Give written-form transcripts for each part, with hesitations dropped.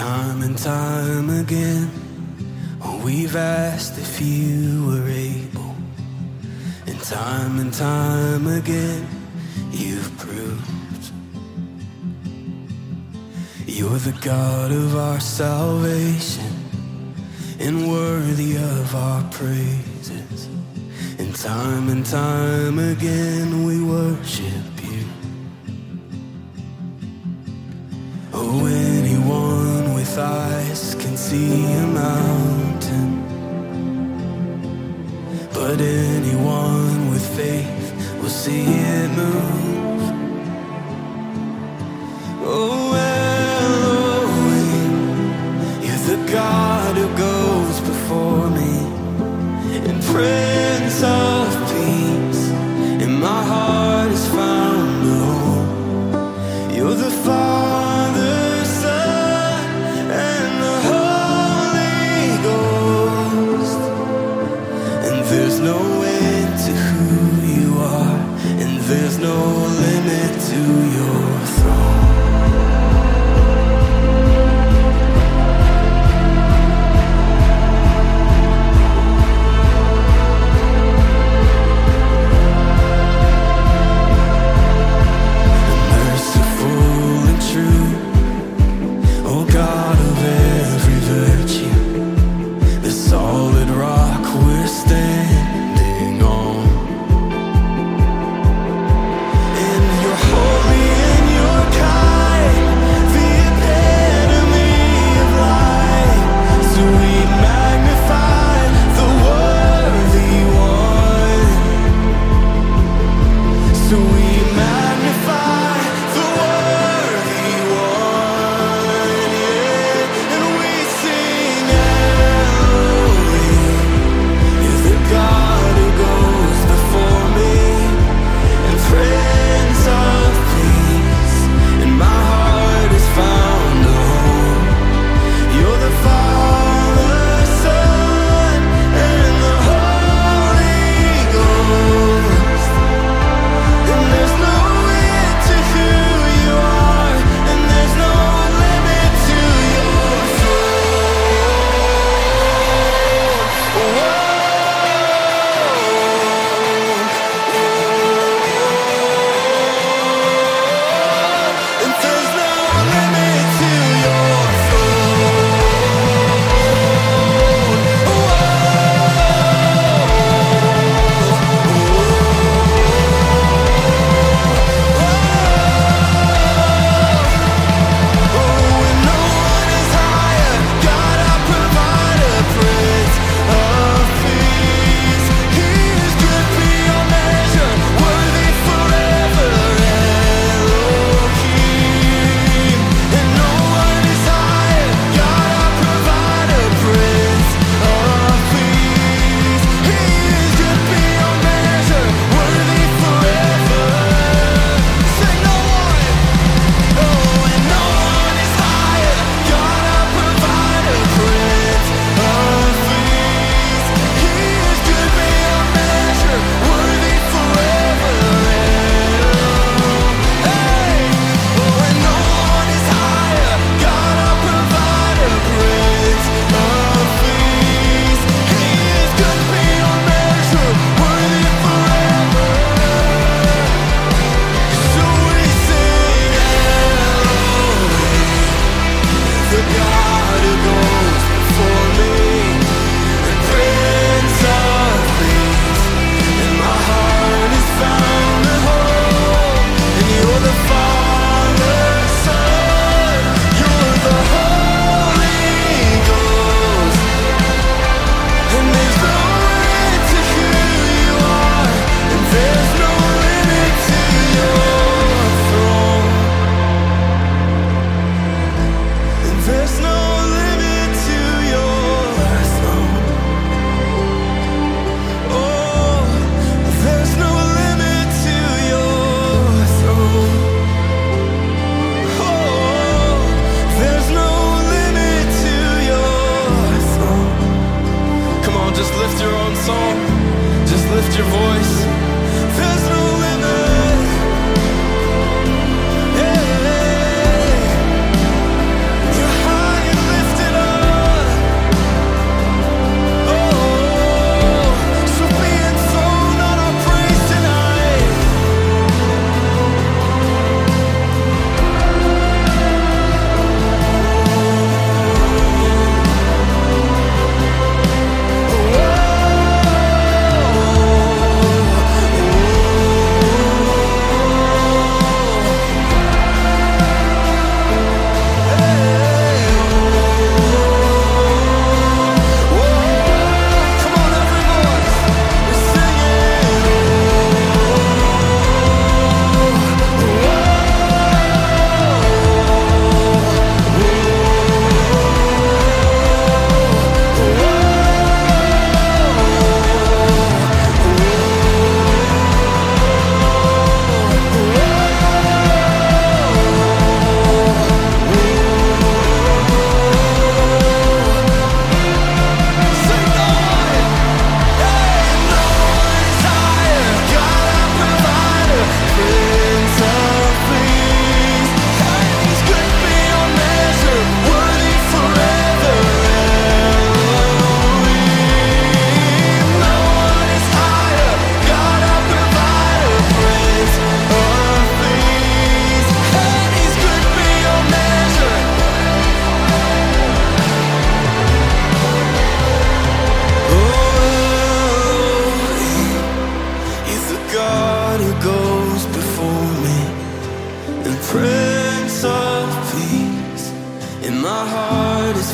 time and time again, we've asked if you were able. And time again, you've proved. You're the God of our salvation, and worthy of our praises. And time again, we worship you. Oh, anyone with eyes can see a mountain, but anyone with faith will see it move. Oh, Elohim, you're the God who goes before me, and Prince of Peace, and my heart has found a home. You're the Father, Son, and the Holy Ghost, and there's no end to who you are, and there's no limit to your throne.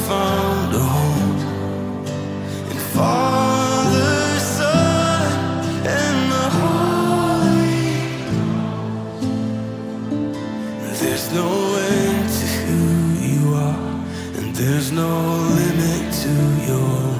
found a home in Father, Son, and the Holy. There's no end to who you are, and there's no limit to your